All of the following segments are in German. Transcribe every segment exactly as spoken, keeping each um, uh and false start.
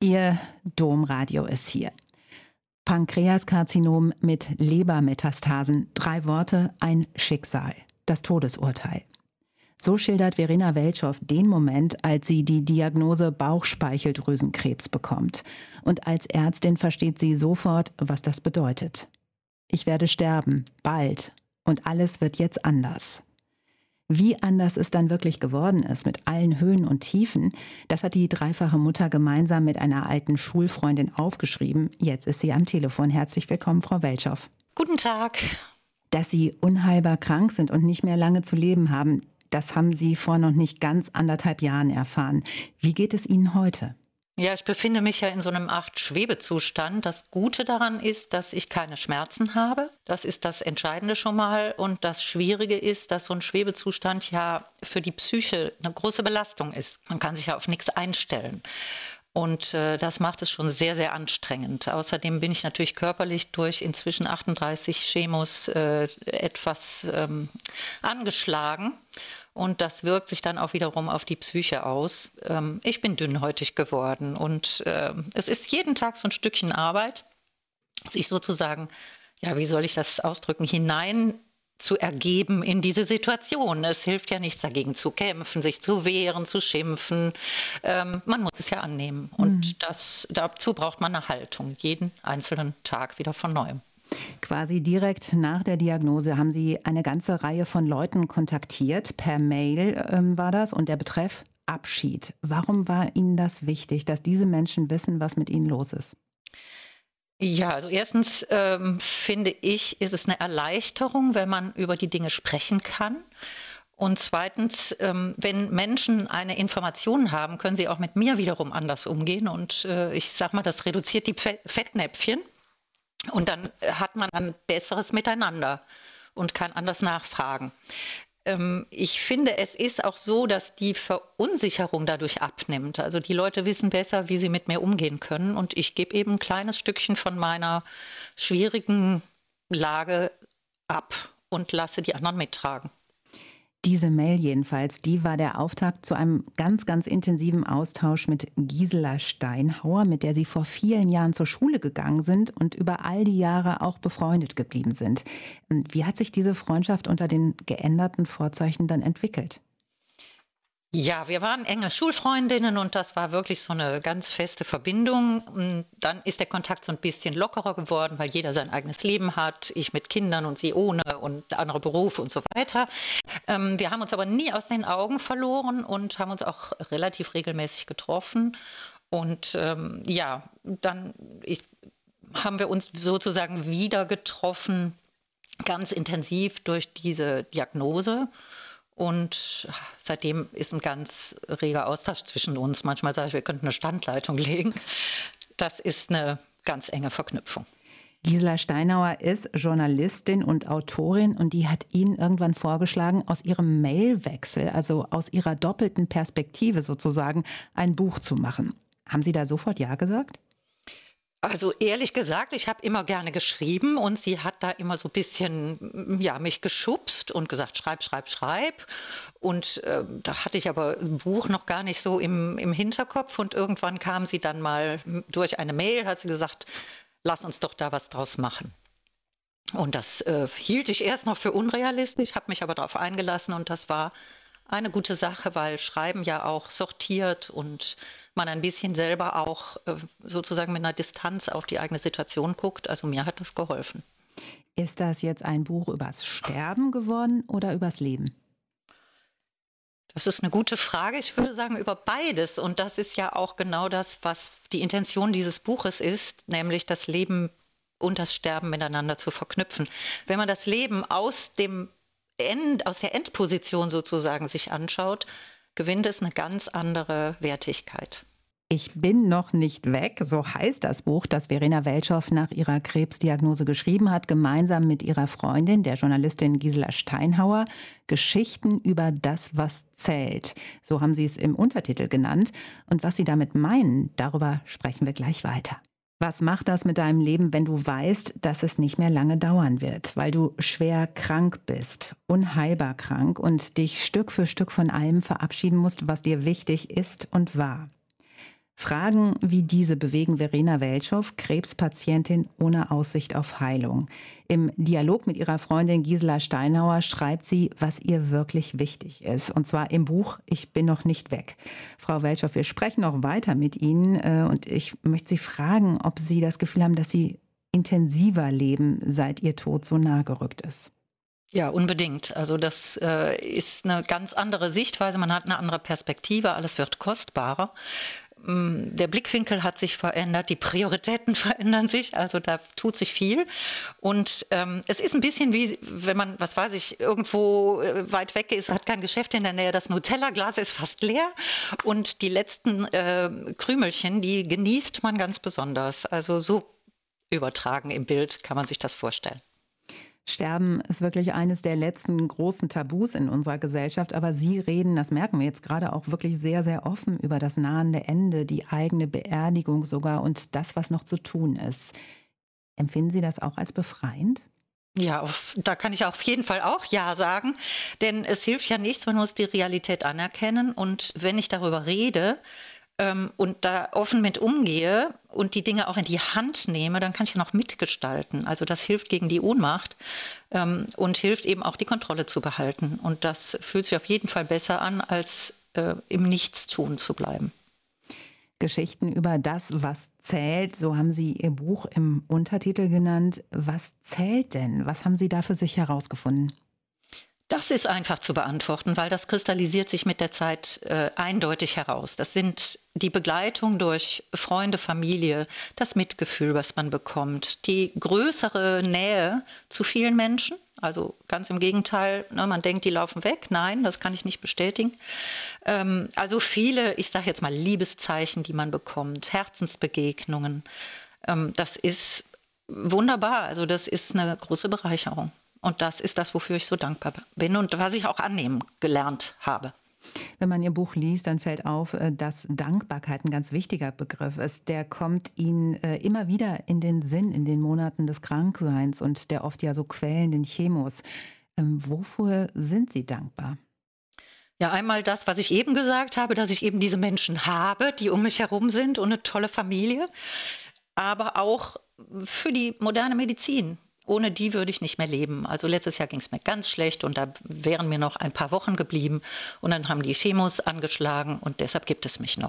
Ihr Domradio ist hier. Pankreaskarzinom mit Lebermetastasen. Drei Worte, ein Schicksal. Das Todesurteil. So schildert Verena Weltschow den Moment, als sie die Diagnose Bauchspeicheldrüsenkrebs bekommt. Und als Ärztin versteht sie sofort, was das bedeutet. Ich werde sterben, bald. Und alles wird jetzt anders. Wie anders es dann wirklich geworden ist, mit allen Höhen und Tiefen, das hat die dreifache Mutter gemeinsam mit einer alten Schulfreundin aufgeschrieben. Jetzt ist sie am Telefon. Herzlich willkommen, Frau Weltschow. Guten Tag. Dass Sie unheilbar krank sind und nicht mehr lange zu leben haben, das haben Sie vor noch nicht ganz anderthalb Jahren erfahren. Wie geht es Ihnen heute? Ja, ich befinde mich ja in so einem Art Schwebezustand. Das Gute daran ist, dass ich keine Schmerzen habe. Das ist das Entscheidende schon mal. Und das Schwierige ist, dass so ein Schwebezustand ja für die Psyche eine große Belastung ist. Man kann sich ja auf nichts einstellen. Und äh, das macht es schon sehr, sehr anstrengend. Außerdem bin ich natürlich körperlich durch inzwischen achtunddreißig Chemos äh, etwas ähm, angeschlagen. Und das wirkt sich dann auch wiederum auf die Psyche aus. Ähm, ich bin dünnhäutig geworden und äh, es ist jeden Tag so ein Stückchen Arbeit, sich sozusagen, ja, wie soll ich das ausdrücken, hinein zu ergeben in diese Situation. Es hilft ja nichts dagegen zu kämpfen, sich zu wehren, zu schimpfen. Ähm, man muss es ja annehmen. Und mhm. das, dazu braucht man eine Haltung, jeden einzelnen Tag wieder von neuem. Quasi direkt nach der Diagnose haben Sie eine ganze Reihe von Leuten kontaktiert. Per Mail ähm, war das und der Betreff Abschied. Warum war Ihnen das wichtig, dass diese Menschen wissen, was mit Ihnen los ist? Ja, also erstens ähm, finde ich, ist es eine Erleichterung, wenn man über die Dinge sprechen kann. Und zweitens, ähm, wenn Menschen eine Information haben, können sie auch mit mir wiederum anders umgehen. Und äh, ich sage mal, das reduziert die Fettnäpfchen. Und dann hat man ein besseres Miteinander und kann anders nachfragen. Ähm, ich finde, es ist auch so, dass die Verunsicherung dadurch abnimmt. Also die Leute wissen besser, wie sie mit mir umgehen können. Und ich gebe eben ein kleines Stückchen von meiner schwierigen Lage ab und lasse die anderen mittragen. Diese Mail jedenfalls, die war der Auftakt zu einem ganz, ganz intensiven Austausch mit Gisela Steinhauer, mit der Sie vor vielen Jahren zur Schule gegangen sind und über all die Jahre auch befreundet geblieben sind. Wie hat sich diese Freundschaft unter den geänderten Vorzeichen dann entwickelt? Ja, wir waren enge Schulfreundinnen und das war wirklich so eine ganz feste Verbindung. Und dann ist der Kontakt so ein bisschen lockerer geworden, weil jeder sein eigenes Leben hat, ich mit Kindern und sie ohne und andere Berufe und so weiter. Ähm, wir haben uns aber nie aus den Augen verloren und haben uns auch relativ regelmäßig getroffen. Und ähm, ja, dann ich, haben wir uns sozusagen wieder getroffen, ganz intensiv durch diese Diagnose. Und seitdem ist ein ganz reger Austausch zwischen uns. Manchmal sage ich, wir könnten eine Standleitung legen. Das ist eine ganz enge Verknüpfung. Gisela Steinhauer ist Journalistin und Autorin und die hat Ihnen irgendwann vorgeschlagen, aus ihrem Mailwechsel, also aus ihrer doppelten Perspektive sozusagen, ein Buch zu machen. Haben Sie da sofort Ja gesagt? Also ehrlich gesagt, ich habe immer gerne geschrieben und sie hat da immer so ein bisschen ja, mich geschubst und gesagt, schreib, schreib, schreib. Und äh, da hatte ich aber ein Buch noch gar nicht so im, im Hinterkopf und irgendwann kam sie dann mal durch eine Mail, hat sie gesagt, lass uns doch da was draus machen. Und das äh, hielt ich erst noch für unrealistisch, habe mich aber darauf eingelassen und das war eine gute Sache, weil Schreiben ja auch sortiert und man ein bisschen selber auch äh, sozusagen mit einer Distanz auf die eigene Situation guckt. Also mir hat das geholfen. Ist das jetzt ein Buch übers Sterben geworden oder übers Leben? Das ist eine gute Frage. Ich würde sagen, über beides. Und das ist ja auch genau das, was die Intention dieses Buches ist, nämlich das Leben und das Sterben miteinander zu verknüpfen. Wenn man das Leben aus dem End, aus der Endposition sozusagen sich anschaut, gewinnt es eine ganz andere Wertigkeit. Ich bin noch nicht weg, so heißt das Buch, das Verena Weltschow nach ihrer Krebsdiagnose geschrieben hat, gemeinsam mit ihrer Freundin, der Journalistin Gisela Steinhauer. Geschichten über das, was zählt. So haben sie es im Untertitel genannt. Und was sie damit meinen, darüber sprechen wir gleich weiter. Was macht das mit deinem Leben, wenn du weißt, dass es nicht mehr lange dauern wird, weil du schwer krank bist, unheilbar krank und dich Stück für Stück von allem verabschieden musst, was dir wichtig ist und war? Fragen wie diese bewegen Verena Weltschow, Krebspatientin ohne Aussicht auf Heilung. Im Dialog mit ihrer Freundin Gisela Steinauer schreibt sie, was ihr wirklich wichtig ist. Und zwar im Buch Ich bin noch nicht weg. Frau Weltschow, wir sprechen noch weiter mit Ihnen äh, und ich möchte Sie fragen, ob Sie das Gefühl haben, dass Sie intensiver leben, seit Ihr Tod so nahe gerückt ist. Ja, unbedingt. Also das äh, ist eine ganz andere Sichtweise. Man hat eine andere Perspektive. Alles wird kostbarer. Mm, Der Blickwinkel hat sich verändert, die Prioritäten verändern sich, also da tut sich viel. Und ähm, es ist ein bisschen wie, wenn man, was weiß ich, irgendwo äh, weit weg ist, hat kein Geschäft in der Nähe, das Nutella-Glas ist fast leer und die letzten äh, Krümelchen, die genießt man ganz besonders. Also so übertragen im Bild kann man sich das vorstellen. Sterben ist wirklich eines der letzten großen Tabus in unserer Gesellschaft. Aber Sie reden, das merken wir jetzt gerade auch wirklich sehr, sehr offen über das nahende Ende, die eigene Beerdigung sogar und das, was noch zu tun ist. Empfinden Sie das auch als befreiend? Ja, auf, da kann ich auf jeden Fall auch Ja sagen, denn es hilft ja nichts, man muss die Realität anerkennen. Und wenn ich darüber rede, ähm, und da offen mit umgehe und die Dinge auch in die Hand nehme, dann kann ich ja noch mitgestalten. Also das hilft gegen die Ohnmacht ähm, und hilft eben auch die Kontrolle zu behalten. Und das fühlt sich auf jeden Fall besser an, als äh, im Nichtstun zu bleiben. Geschichten über das, was zählt, so haben Sie Ihr Buch im Untertitel genannt. Was zählt denn? Was haben Sie da für sich herausgefunden? Das ist einfach zu beantworten, weil das kristallisiert sich mit der Zeit äh, eindeutig heraus. Das sind die Begleitung durch Freunde, Familie, das Mitgefühl, was man bekommt, die größere Nähe zu vielen Menschen. Also ganz im Gegenteil, ne, man denkt, die laufen weg. Nein, das kann ich nicht bestätigen. Ähm, also viele, ich sage jetzt mal Liebeszeichen, die man bekommt, Herzensbegegnungen. Ähm, das ist wunderbar. Also das ist eine große Bereicherung. Und das ist das, wofür ich so dankbar bin und was ich auch annehmen gelernt habe. Wenn man Ihr Buch liest, dann fällt auf, äh, dass Dankbarkeit ein ganz wichtiger Begriff ist. Der kommt Ihnen äh, immer wieder in den Sinn in den Monaten des Krankseins und der oft ja so quälenden Chemos. Ähm, wofür sind Sie dankbar? Ja, einmal das, was ich eben gesagt habe, dass ich eben diese Menschen habe, die um mich herum sind und eine tolle Familie, aber auch für die moderne Medizin. Ohne die würde ich nicht mehr leben. Also letztes Jahr ging es mir ganz schlecht und da wären mir noch ein paar Wochen geblieben und dann haben die Chemos angeschlagen und deshalb gibt es mich noch.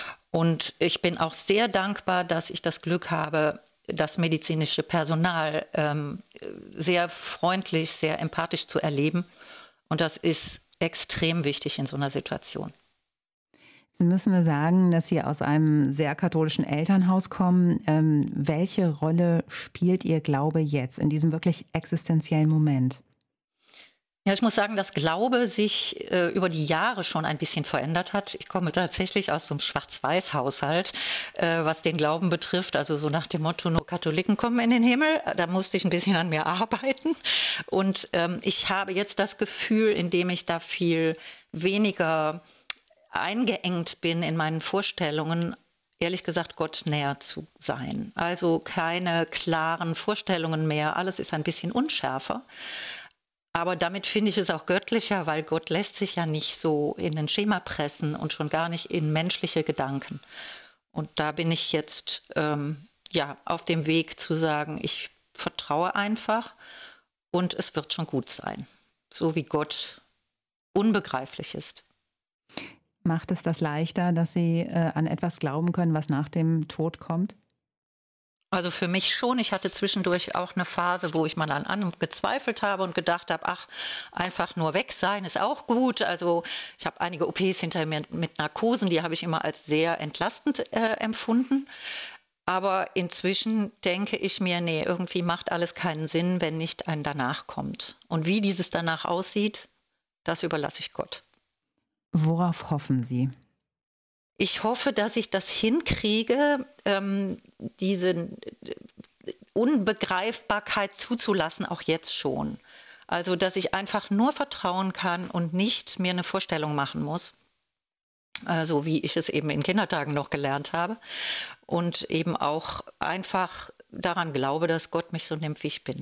Und ich bin auch sehr dankbar, dass ich das Glück habe, das medizinische Personal ähm, sehr freundlich, sehr empathisch zu erleben. Und das ist extrem wichtig in so einer Situation. Sie müssen mir sagen, dass Sie aus einem sehr katholischen Elternhaus kommen. Ähm, welche Rolle spielt Ihr Glaube jetzt in diesem wirklich existenziellen Moment? Ja, ich muss sagen, dass Glaube sich äh, über die Jahre schon ein bisschen verändert hat. Ich komme tatsächlich aus so einem Schwarz-Weiß-Haushalt, äh, was den Glauben betrifft. Also so nach dem Motto, nur Katholiken kommen in den Himmel. Da musste ich ein bisschen an mir arbeiten. Und ähm, ich habe jetzt das Gefühl, indem ich da viel weniger eingeengt bin in meinen Vorstellungen, ehrlich gesagt, Gott näher zu sein. Also keine klaren Vorstellungen mehr. Alles ist ein bisschen unschärfer. Aber damit finde ich es auch göttlicher, weil Gott lässt sich ja nicht so in ein Schema pressen und schon gar nicht in menschliche Gedanken. Und da bin ich jetzt ähm, ja, auf dem Weg zu sagen, ich vertraue einfach und es wird schon gut sein. So wie Gott unbegreiflich ist. Macht es das leichter, dass Sie äh, an etwas glauben können, was nach dem Tod kommt? Also für mich schon. Ich hatte zwischendurch auch eine Phase, wo ich mal an allem gezweifelt habe und gedacht habe, ach, einfach nur weg sein ist auch gut. Also ich habe einige O Ps hinter mir mit Narkosen, die habe ich immer als sehr entlastend äh, empfunden. Aber inzwischen denke ich mir, nee, irgendwie macht alles keinen Sinn, wenn nicht ein Danach kommt. Und wie dieses Danach aussieht, das überlasse ich Gott. Worauf hoffen Sie? Ich hoffe, dass ich das hinkriege, ähm, diese Unbegreifbarkeit zuzulassen, auch jetzt schon. Also, dass ich einfach nur vertrauen kann und nicht mir eine Vorstellung machen muss, äh, so wie ich es eben in Kindertagen noch gelernt habe. Und eben auch einfach daran glaube, dass Gott mich so nimmt, wie ich bin.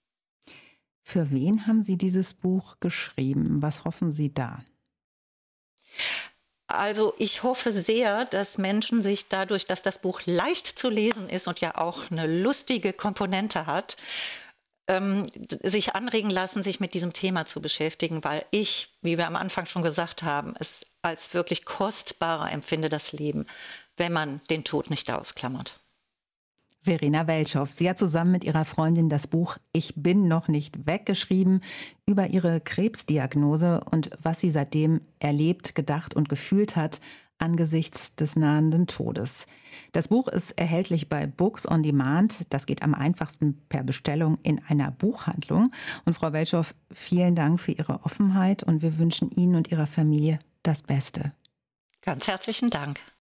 Für wen haben Sie dieses Buch geschrieben? Was hoffen Sie da? Also ich hoffe sehr, dass Menschen sich dadurch, dass das Buch leicht zu lesen ist und ja auch eine lustige Komponente hat, ähm, sich anregen lassen, sich mit diesem Thema zu beschäftigen, weil ich, wie wir am Anfang schon gesagt haben, es als wirklich kostbarer empfinde, das Leben, wenn man den Tod nicht ausklammert. Verena Weltschow. Sie hat zusammen mit ihrer Freundin das Buch Ich bin noch nicht weg geschrieben über ihre Krebsdiagnose und was sie seitdem erlebt, gedacht und gefühlt hat angesichts des nahenden Todes. Das Buch ist erhältlich bei Books on Demand. Das geht am einfachsten per Bestellung in einer Buchhandlung. Und Frau Weltschow, vielen Dank für Ihre Offenheit und wir wünschen Ihnen und Ihrer Familie das Beste. Ganz herzlichen Dank.